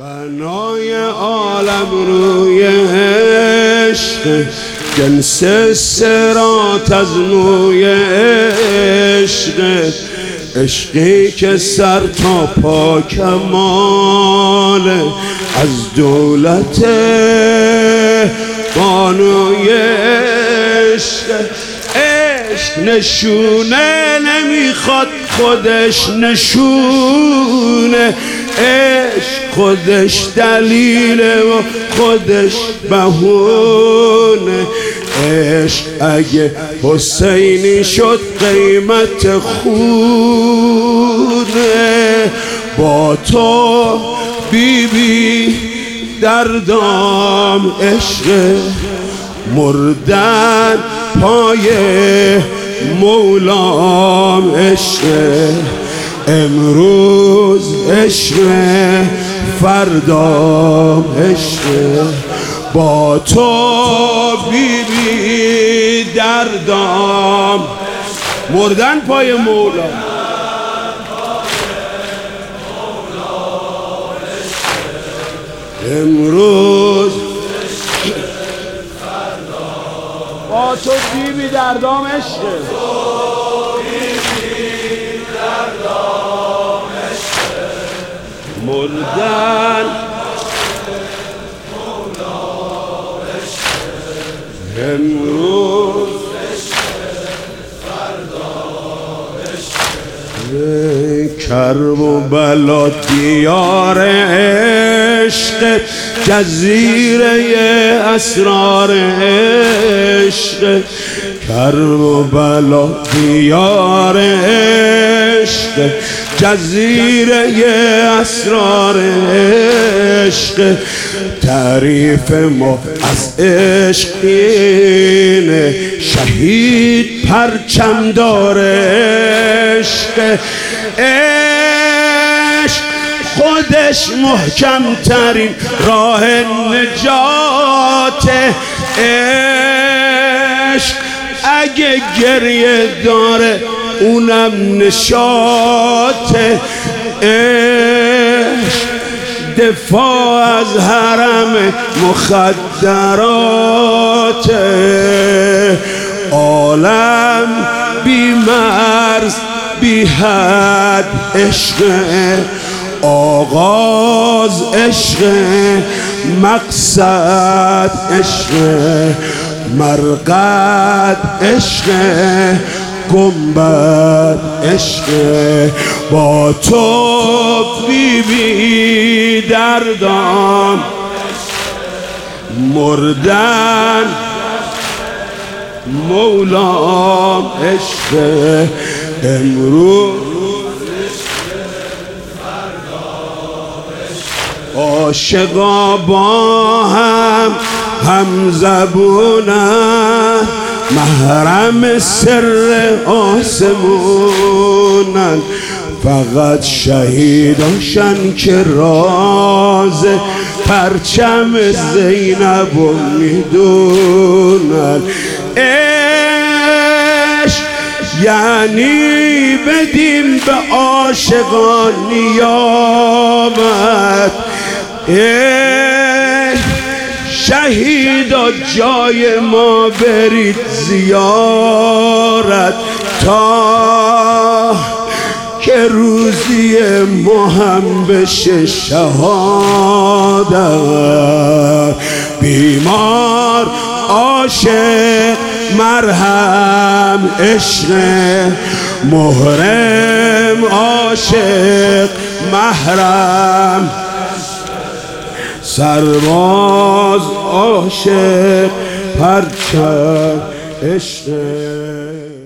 بنای عالم روی عشق، جنس صراط از موی عشق، عشقی که سر تا پا کماله، از دولت بانوی عشق. عشق نشونه نمیخواد خودش نشونه، عشق خودش دلیله و خودش بهونه. عشق اگه حسینی شد قیمت خونه، با تو بیبی دردام عشق، مردن پای مولام عشق، امروز عشق فردام عشق، با تو بیبی دردام، مردن پای مولام. امروز با تو بیبی دردام عشق، مردن امروز کرب و بلا دیار عشق، جزیره اسرار عشق، کرب و بلا دیار عشق، جزیره اسرار عشق. تعریف ما از عشق اینه، شهید پرچم داره عشق. عشق خودش محکم ترین راه نجات، عشق اگه گریه داره اونم نشاط، عشق دفاع از حرم مخدرات. عالم بی مرز بی حد عشق، آغاز عشق، مقصد عشق، مرقد عشق، گنبد عشق، با تو بیبی دردام، مردن مولام عشق، امروز عاشقا با هم زبونن، محرم سر آسمونن، فقط شهیداشن که راز پرچم زینب رو میدونن. عشق یعنی بدیم به عاشقان نیامد، شهیدا جای ما برید زیارت، تا که روزی ما هم بشه شهادت. بیمار عاشق مرهم عشق، محرم عاشق محرم، سرباز عاشق پرچم عشق.